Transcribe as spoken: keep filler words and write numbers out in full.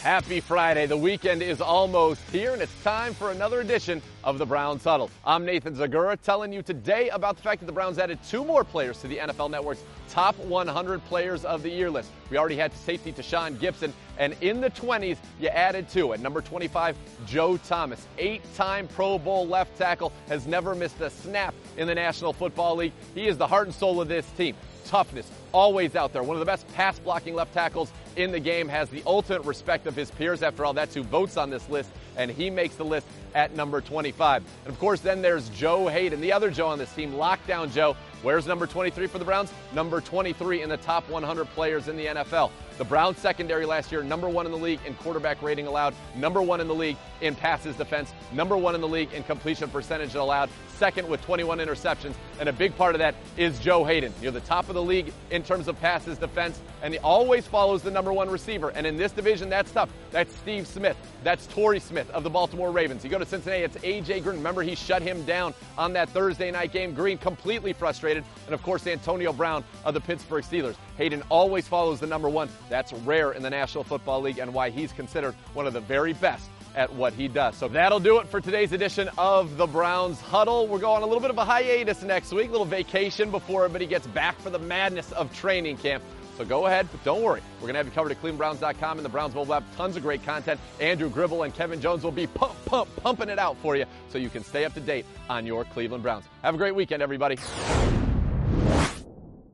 Happy Friday. The weekend is almost here, and it's time for another edition of the Browns Huddle. I'm Nathan Zagura telling you today about the fact that the Browns added two more players to the N F L Network's top one hundred players of the year list. We already had safety Tashaun Gipson, and in the twenties, you added two. At number twenty-five, Joe Thomas, eight-time Pro Bowl left tackle, has never missed a snap in the National Football League. He is the heart and soul of this team. Toughness, always out there. One of the best pass-blocking left tackles in the game, has the ultimate respect of his peers. After all, that's who votes on this list, and he makes the list at number twenty-five. And of course, then there's Joe Haden, the other Joe on this team, Lockdown Joe. Where's number twenty-three for the Browns? Number twenty-three in the top one hundred players in the N F L. The Browns secondary last year, number one in the league in quarterback rating allowed, number one in the league in passes defense, number one in the league in completion percentage allowed, second with twenty-one interceptions, and a big part of that is Joe Haden. You're the top of the league in terms of passes defense, and he always follows the number one receiver. And in this division, that's tough. That's Steve Smith. That's Torrey Smith of the Baltimore Ravens. You go to Cincinnati, it's A J Green. Remember, he shut him down on that Thursday night game. Green completely frustrated. And of course, Antonio Brown of the Pittsburgh Steelers. Haden always follows the number one. That's rare in the National Football League, and why he's considered one of the very best at what he does. So that'll do it for today's edition of the Browns Huddle. We're going on a little bit of a hiatus next week, a little vacation before everybody gets back for the madness of training camp. So go ahead, but don't worry. We're going to have you covered at Cleveland Browns dot com and the Browns mobile app. Tons of great content. Andrew Gribble and Kevin Jones will be pump, pump, pumping it out for you so you can stay up to date on your Cleveland Browns. Have a great weekend, everybody.